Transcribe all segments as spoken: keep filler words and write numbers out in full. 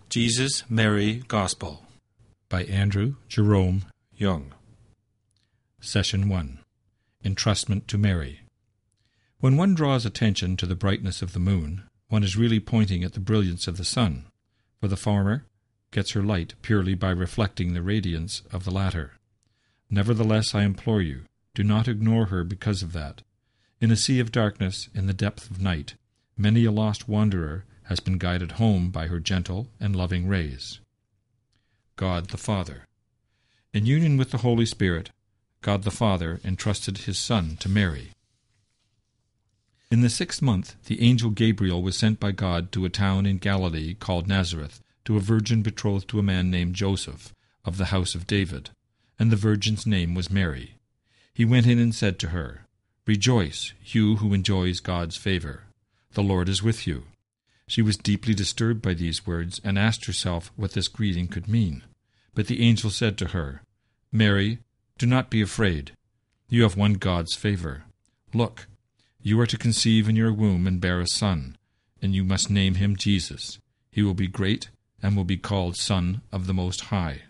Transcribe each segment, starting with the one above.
Jesus, Mary, Gospel by Andrew Jerome Young. Session one. Entrustment to Mary. When one draws attention to the brightness of the moon, one is really pointing at the brilliance of the sun, for the former gets her light purely by reflecting the radiance of the latter. Nevertheless, I implore you, do not ignore her because of that. In a sea of darkness, in the depth of night, many a lost wanderer has been guided home by her gentle and loving rays. God the Father. In union with the Holy Spirit, God the Father entrusted his Son to Mary. In the sixth month, the angel Gabriel was sent by God to a town in Galilee called Nazareth, to a virgin betrothed to a man named Joseph, of the house of David, and the virgin's name was Mary. He went in and said to her, "Rejoice, you who enjoys God's favor. The Lord is with you." She was deeply disturbed by these words, and asked herself what this greeting could mean. But the angel said to her, "Mary, do not be afraid. You have won God's favor. Look, you are to conceive in your womb and bear a son, and you must name him Jesus. He will be great and will be called Son of the Most High."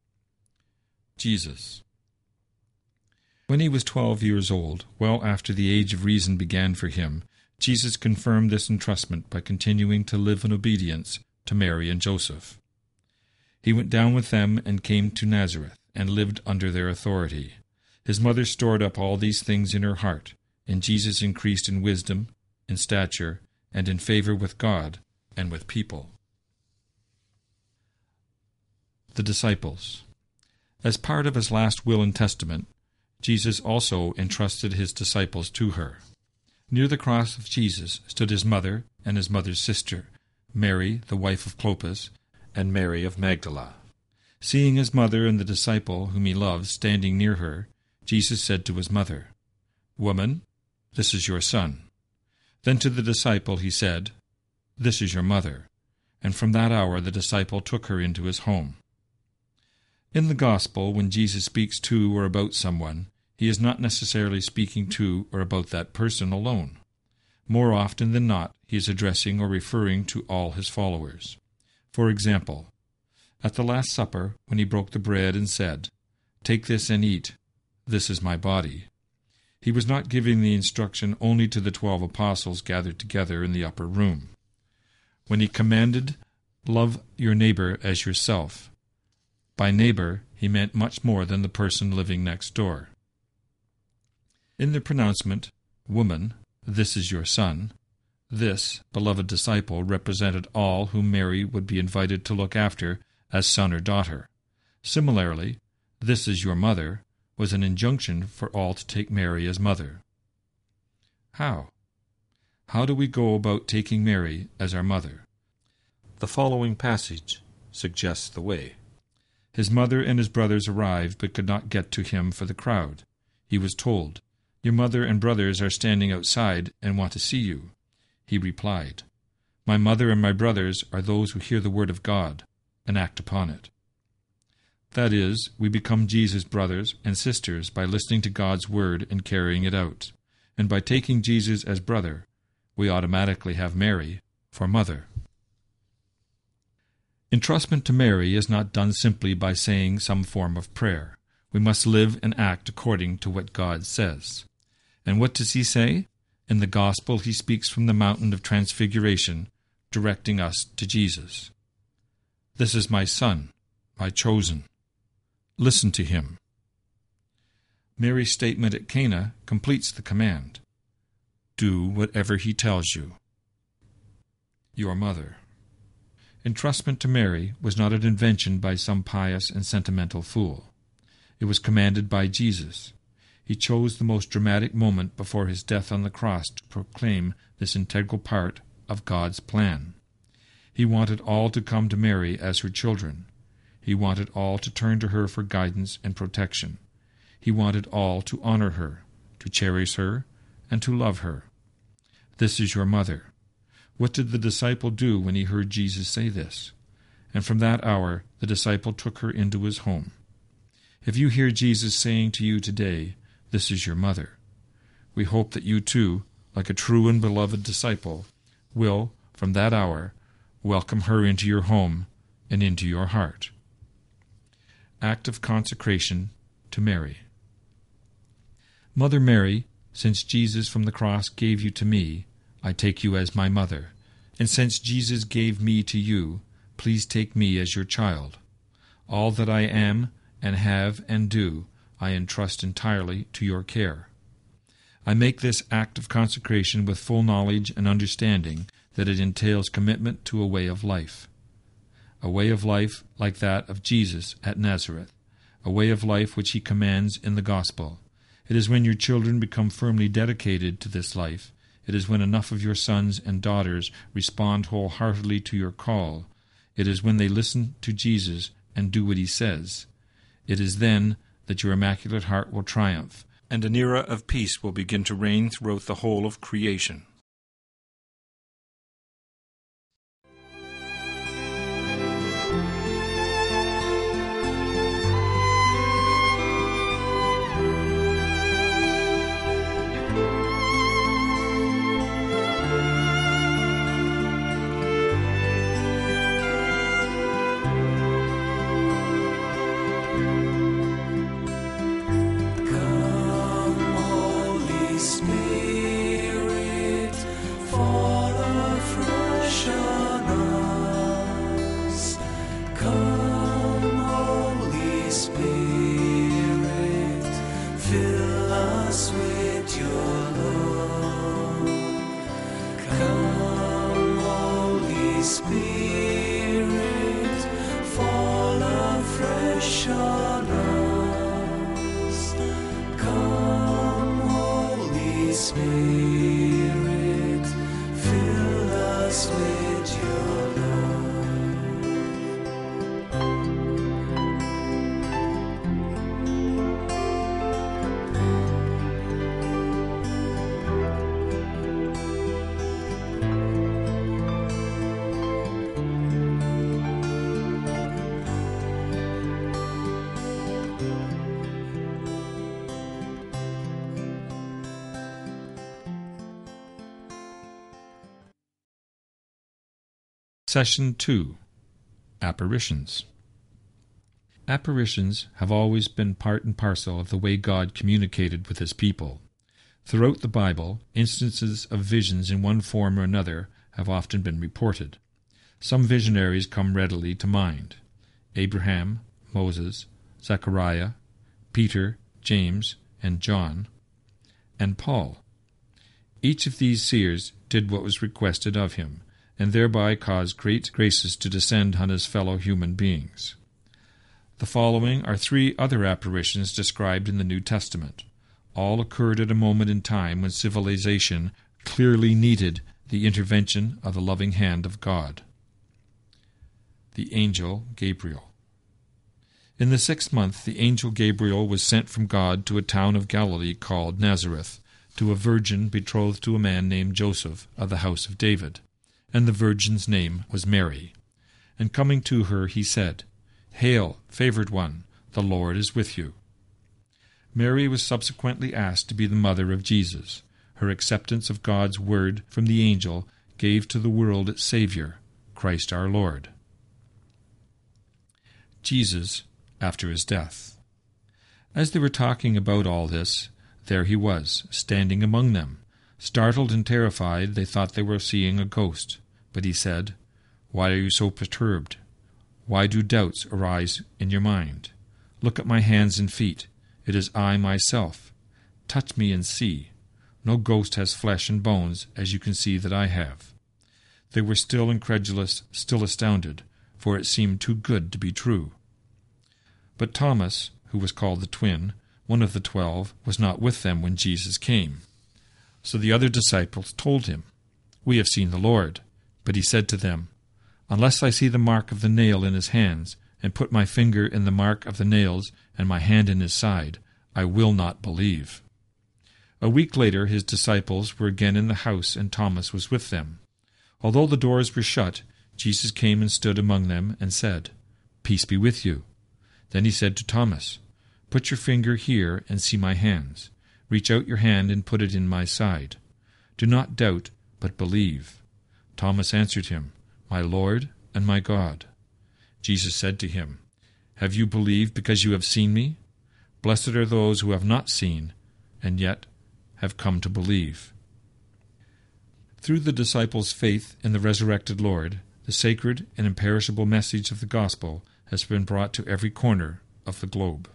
Jesus. When he was twelve years old, well after the age of reason began for him, Jesus confirmed this entrustment by continuing to live in obedience to Mary and Joseph. He went down with them and came to Nazareth, and lived under their authority. His mother stored up all these things in her heart, and Jesus increased in wisdom, in stature, and in favor with God and with people. The disciples. As part of his last will and testament, Jesus also entrusted his disciples to her. Near the cross of Jesus stood his mother and his mother's sister, Mary, the wife of Clopas, and Mary of Magdala. Seeing his mother and the disciple whom he loved standing near her, Jesus said to his mother, "Woman, this is your son." Then to the disciple he said, "This is your mother." And from that hour the disciple took her into his home. In the Gospel, when Jesus speaks to or about someone, he is not necessarily speaking to or about that person alone. More often than not, he is addressing or referring to all his followers. For example, at the Last Supper, when he broke the bread and said, "Take this and eat, this is my body," he was not giving the instruction only to the twelve apostles gathered together in the upper room. When he commanded, "Love your neighbor as yourself," by neighbor he meant much more than the person living next door. In the pronouncement, "Woman, this is your son," this beloved disciple represented all whom Mary would be invited to look after as son or daughter. Similarly, "This is your mother" was an injunction for all to take Mary as mother. How? How do we go about taking Mary as our mother? The following passage suggests the way. His mother and his brothers arrived but could not get to him for the crowd. He was told, "Your mother and brothers are standing outside and want to see you." He replied, "My mother and my brothers are those who hear the word of God and act upon it." That is, we become Jesus' brothers and sisters by listening to God's word and carrying it out. And by taking Jesus as brother, we automatically have Mary for mother. Entrustment to Mary is not done simply by saying some form of prayer. We must live and act according to what God says. And what does he say? In the Gospel he speaks from the mountain of transfiguration, directing us to Jesus. "This is my son, my chosen. Listen to him." Mary's statement at Cana completes the command. Do whatever he tells you. Your mother. Entrustment to Mary was not an invention by some pious and sentimental fool. It was commanded by Jesus. He chose the most dramatic moment before his death on the cross to proclaim this integral part of God's plan. He wanted all to come to Mary as her children. He wanted all to turn to her for guidance and protection. He wanted all to honor her, to cherish her, and to love her. This is your mother. What did the disciple do when he heard Jesus say this? And from that hour the disciple took her into his home. If you hear Jesus saying to you today, "This is your mother," we hope that you too, like a true and beloved disciple, will, from that hour, welcome her into your home and into your heart. Act of consecration to Mary. Mother Mary, since Jesus from the cross gave you to me, I take you as my mother, and since Jesus gave me to you, please take me as your child. All that I am and have and do, I entrust entirely to your care. I make this act of consecration with full knowledge and understanding that it entails commitment to a way of life. A way of life like that of Jesus at Nazareth, a way of life which he commands in the Gospel. It is when your children become firmly dedicated to this life, it is when enough of your sons and daughters respond wholeheartedly to your call, it is when they listen to Jesus and do what he says, it is then that your Immaculate Heart will triumph, and an era of peace will begin to reign throughout the whole of creation. Session two. Apparitions. Apparitions have always been part and parcel of the way God communicated with his people. Throughout the Bible, instances of visions in one form or another have often been reported. Some visionaries come readily to mind: Abraham, Moses, Zechariah, Peter, James, and John, and Paul. Each of these seers did what was requested of him, and thereby caused great graces to descend on his fellow human beings. The following are three other apparitions described in the New Testament. All occurred at a moment in time when civilization clearly needed the intervention of the loving hand of God. The angel Gabriel. In the sixth month the angel Gabriel was sent from God to a town of Galilee called Nazareth, to a virgin betrothed to a man named Joseph of the house of David. And the virgin's name was Mary. And coming to her he said, "Hail, favored one, the Lord is with you." Mary was subsequently asked to be the mother of Jesus. Her acceptance of God's word from the angel gave to the world its Savior, Christ our Lord. Jesus after his death. As they were talking about all this, there he was, standing among them. Startled and terrified, they thought they were seeing a ghost. But he said, "Why are you so perturbed? Why do doubts arise in your mind? Look at my hands and feet. It is I myself. Touch me and see. No ghost has flesh and bones, as you can see that I have." They were still incredulous, still astounded, for it seemed too good to be true. But Thomas, who was called the twin, one of the twelve, was not with them when Jesus came. So the other disciples told him, "We have seen the Lord." But he said to them, "Unless I see the mark of the nail in his hands, and put my finger in the mark of the nails, and my hand in his side, I will not believe." A week later his disciples were again in the house, and Thomas was with them. Although the doors were shut, Jesus came and stood among them, and said, "Peace be with you." Then he said to Thomas, "Put your finger here and see my hands. Reach out your hand and put it in my side. Do not doubt, but believe." Thomas answered him, "My Lord and my God." Jesus said to him, "Have you believed because you have seen me? Blessed are those who have not seen, and yet have come to believe." Through the disciples' faith in the resurrected Lord, the sacred and imperishable message of the gospel has been brought to every corner of the globe.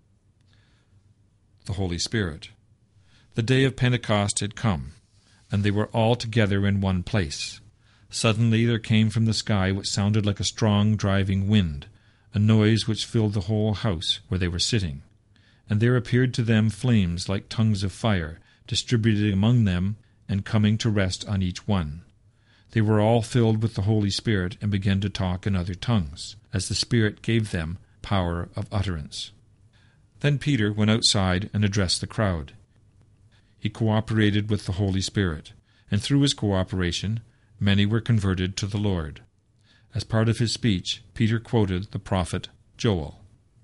The Holy Spirit. The day of Pentecost had come, and they were all together in one place. Suddenly there came from the sky what sounded like a strong driving wind, a noise which filled the whole house where they were sitting. And there appeared to them flames like tongues of fire, distributed among them, and coming to rest on each one. They were all filled with the Holy Spirit, and began to talk in other tongues, as the Spirit gave them power of utterance. Then Peter went outside and addressed the crowd. He cooperated with the Holy Spirit, and through his cooperation, many were converted to the Lord. As part of his speech, Peter quoted the prophet Joel.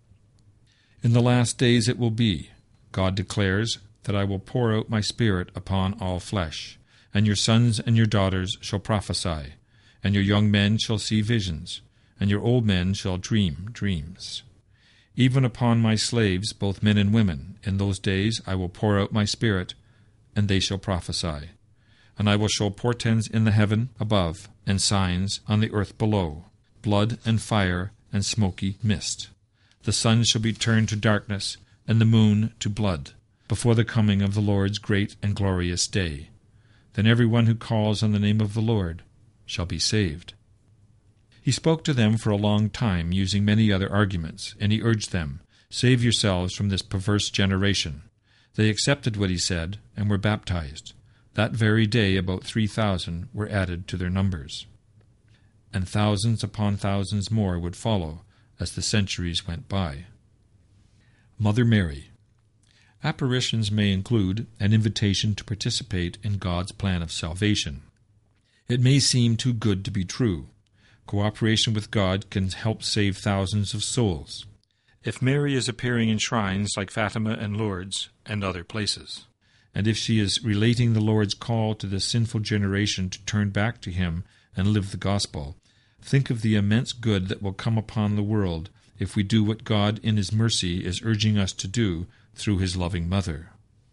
"In the last days it will be, God declares, that I will pour out my Spirit upon all flesh, and your sons and your daughters shall prophesy, and your young men shall see visions, and your old men shall dream dreams. Even upon my slaves, both men and women, in those days I will pour out my Spirit, and they shall prophesy. And I will show portents in the heaven above, and signs on the earth below, blood and fire and smoky mist. The sun shall be turned to darkness, and the moon to blood, before the coming of the Lord's great and glorious day. Then every one who calls on the name of the Lord shall be saved." He spoke to them for a long time, using many other arguments, and he urged them, "Save yourselves from this perverse generation." They accepted what he said, and were baptized. That very day about three thousand were added to their numbers. And thousands upon thousands more would follow as the centuries went by. Mother Mary. Apparitions may include an invitation to participate in God's plan of salvation. It may seem too good to be true. Cooperation with God can help save thousands of souls. If Mary is appearing in shrines like Fatima and Lourdes and other places, and if she is relating the Lord's call to this sinful generation to turn back to Him and live the gospel, think of the immense good that will come upon the world if we do what God in His mercy is urging us to do through His loving Mother.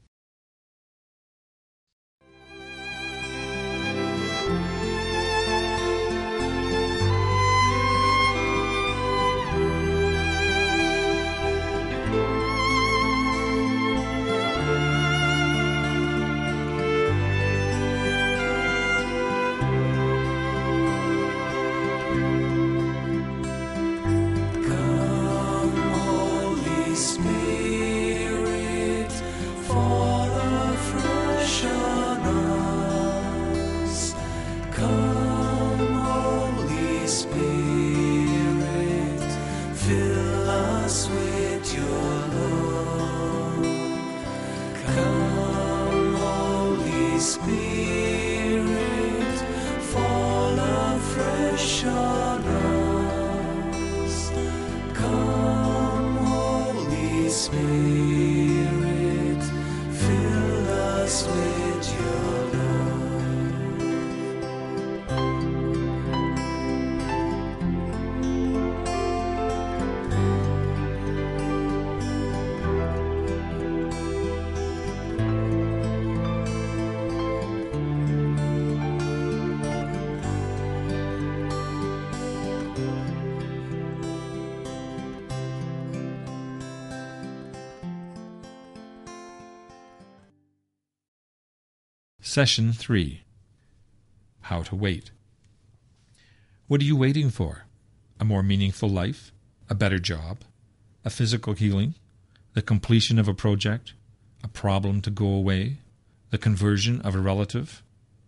Session three. How to wait. What are you waiting for? A more meaningful life? A better job? A physical healing? The completion of a project? A problem to go away? The conversion of a relative?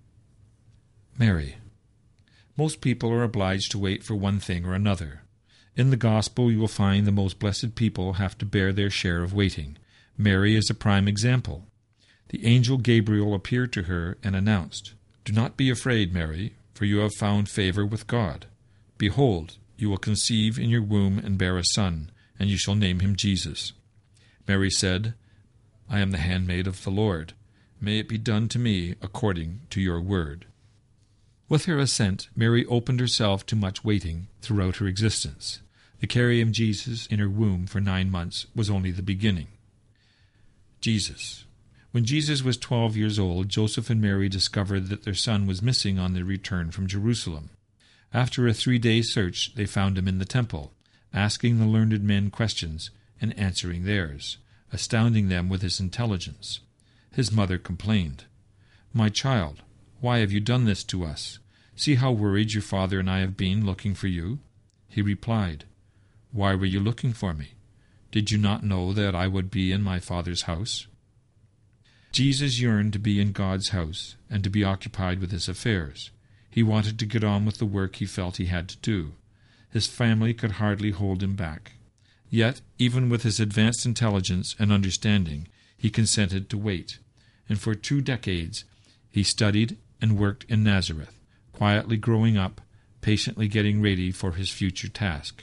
Mary. Most people are obliged to wait for one thing or another. In the Gospel you will find the most blessed people have to bear their share of waiting. Mary is a prime example. The angel Gabriel appeared to her and announced, "Do not be afraid, Mary, for you have found favor with God. Behold, you will conceive in your womb and bear a son, and you shall name him Jesus." Mary said, "I am the handmaid of the Lord. May it be done to me according to your word." With her assent, Mary opened herself to much waiting throughout her existence. The carrying Jesus in her womb for nine months was only the beginning. Jesus. When Jesus was twelve years old, Joseph and Mary discovered that their son was missing on their return from Jerusalem. After a three-day search, they found him in the temple, asking the learned men questions and answering theirs, astounding them with his intelligence. His mother complained, "My child, why have you done this to us? See how worried your father and I have been looking for you." He replied, "Why were you looking for me? Did you not know that I would be in my Father's house?" Jesus yearned to be in God's house and to be occupied with his affairs. He wanted to get on with the work he felt he had to do. His family could hardly hold him back. Yet, even with his advanced intelligence and understanding, he consented to wait, and for two decades he studied and worked in Nazareth, quietly growing up, patiently getting ready for his future task.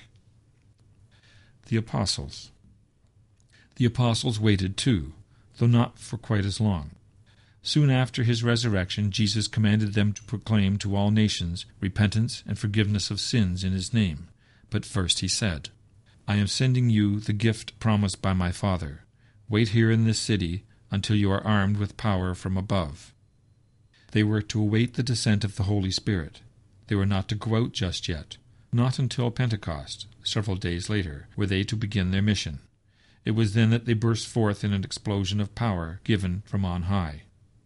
The Apostles. The Apostles waited too, though not for quite as long. Soon after his resurrection, Jesus commanded them to proclaim to all nations repentance and forgiveness of sins in his name. But first he said, "I am sending you the gift promised by my Father. Wait here in this city until you are armed with power from above." They were to await the descent of the Holy Spirit. They were not to go out just yet. Not until Pentecost, several days later, were they to begin their mission. It was then that they burst forth in an explosion of power given from on high.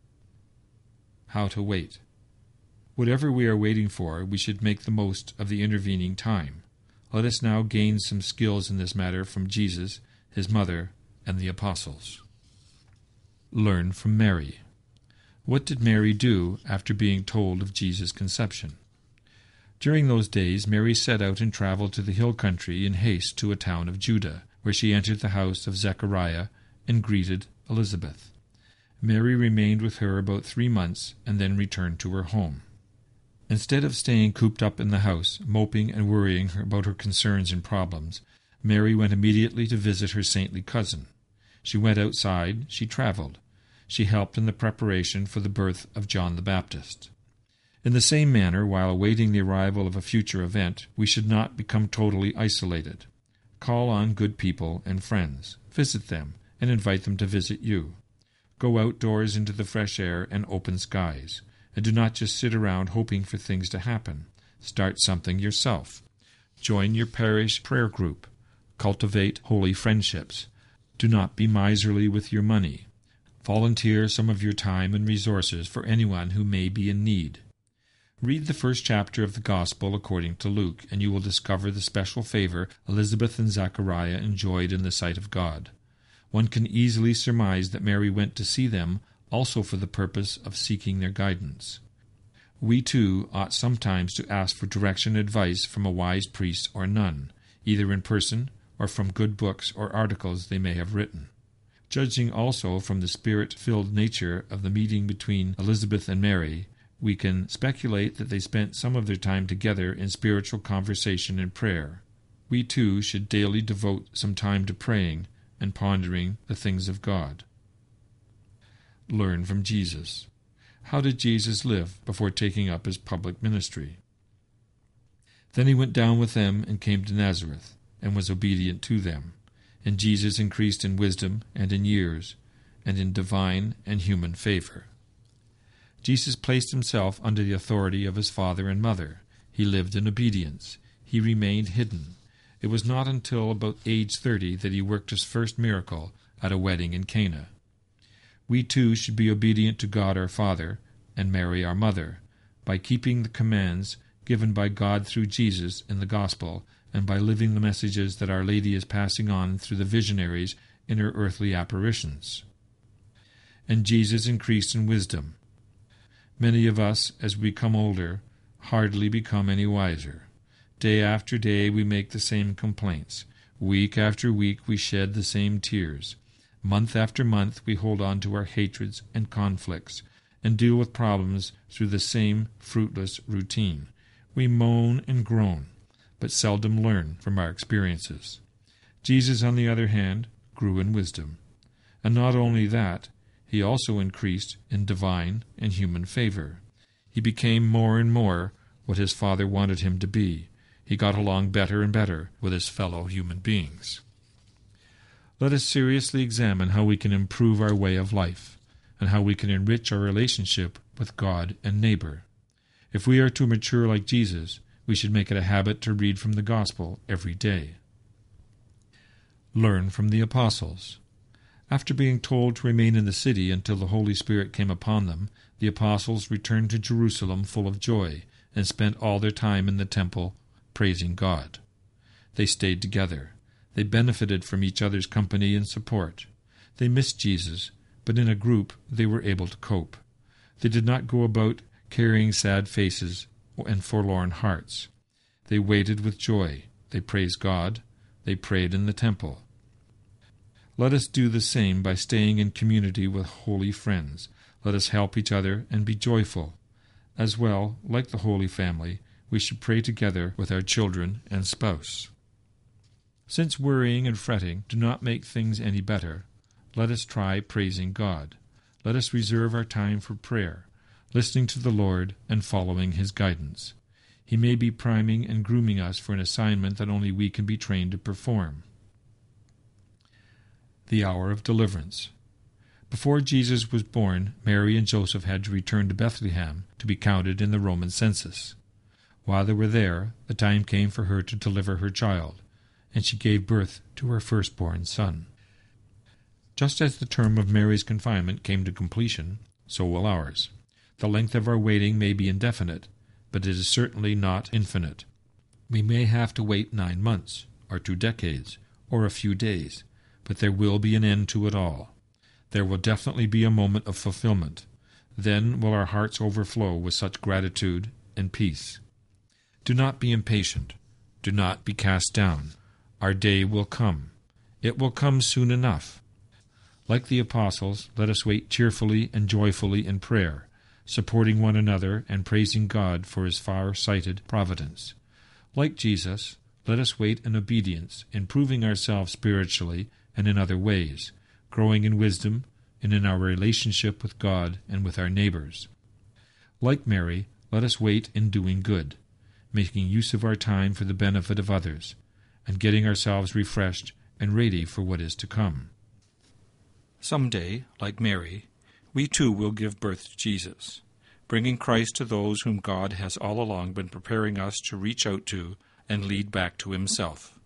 How to wait. Whatever we are waiting for, we should make the most of the intervening time. Let us now gain some skills in this matter from Jesus, his mother, and the apostles. Learn from Mary. What did Mary do after being told of Jesus' conception? During those days, Mary set out and traveled to the hill country in haste to a town of Judah, where she entered the house of Zechariah and greeted Elizabeth. Mary remained with her about three months and then returned to her home. Instead of staying cooped up in the house, moping and worrying about her concerns and problems, Mary went immediately to visit her saintly cousin. She went outside, she traveled. She helped in the preparation for the birth of John the Baptist. In the same manner, while awaiting the arrival of a future event, we should not become totally isolated. Call on good people and friends, visit them, and invite them to visit you. Go outdoors into the fresh air and open skies, and do not just sit around hoping for things to happen. Start something yourself. Join your parish prayer group. Cultivate holy friendships. Do not be miserly with your money. Volunteer some of your time and resources for anyone who may be in need. Read the first chapter of the Gospel according to Luke, and you will discover the special favor Elizabeth and Zechariah enjoyed in the sight of God. One can easily surmise that Mary went to see them also for the purpose of seeking their guidance. We, too, ought sometimes to ask for direction and advice from a wise priest or nun, either in person or from good books or articles they may have written. Judging also from the spirit-filled nature of the meeting between Elizabeth and Mary, we can speculate that they spent some of their time together in spiritual conversation and prayer. We, too, should daily devote some time to praying and pondering the things of God. Learn from Jesus. How did Jesus live before taking up his public ministry? Then he went down with them and came to Nazareth, and was obedient to them. And Jesus increased in wisdom and in years, and in divine and human favor. Jesus placed himself under the authority of his father and mother. He lived in obedience. He remained hidden. It was not until about age thirty that he worked his first miracle at a wedding in Cana. We too should be obedient to God our Father and Mary our Mother, by keeping the commands given by God through Jesus in the Gospel, and by living the messages that Our Lady is passing on through the visionaries in her earthly apparitions. And Jesus increased in wisdom. Many of us, as we become older, hardly become any wiser. Day after day we make the same complaints. Week after week we shed the same tears. Month after month we hold on to our hatreds and conflicts, and deal with problems through the same fruitless routine. We moan and groan, but seldom learn from our experiences. Jesus, on the other hand, grew in wisdom. And not only that, he also increased in divine and human favor. He became more and more what his Father wanted him to be. He got along better and better with his fellow human beings. Let us seriously examine how we can improve our way of life, and how we can enrich our relationship with God and neighbor. If we are to mature like Jesus, we should make it a habit to read from the Gospel every day. Learn from the Apostles. After being told to remain in the city until the Holy Spirit came upon them, the Apostles returned to Jerusalem full of joy, and spent all their time in the temple praising God. They stayed together. They benefited from each other's company and support. They missed Jesus, but in a group they were able to cope. They did not go about carrying sad faces and forlorn hearts. They waited with joy. They praised God. They prayed in the temple. Let us do the same by staying in community with holy friends. Let us help each other and be joyful. As well, like the Holy Family, we should pray together with our children and spouse. Since worrying and fretting do not make things any better, let us try praising God. Let us reserve our time for prayer, listening to the Lord and following His guidance. He may be priming and grooming us for an assignment that only we can be trained to perform. The hour of deliverance. Before Jesus was born, Mary and Joseph had to return to Bethlehem to be counted in the Roman census. While they were there, the time came for her to deliver her child, and she gave birth to her firstborn son. Just as the term of Mary's confinement came to completion, so will ours. The length of our waiting may be indefinite, but it is certainly not infinite. We may have to wait nine months, or two decades, or a few days, but there will be an end to it all. There will definitely be a moment of fulfillment. Then will our hearts overflow with such gratitude and peace. Do not be impatient. Do not be cast down. Our day will come. It will come soon enough. Like the Apostles, let us wait cheerfully and joyfully in prayer, supporting one another and praising God for His far-sighted providence. Like Jesus, let us wait in obedience, improving ourselves spiritually and in other ways, growing in wisdom and in our relationship with God and with our neighbors. Like Mary, let us wait in doing good, making use of our time for the benefit of others, and getting ourselves refreshed and ready for what is to come. Someday, like Mary, we too will give birth to Jesus, bringing Christ to those whom God has all along been preparing us to reach out to and lead back to Himself.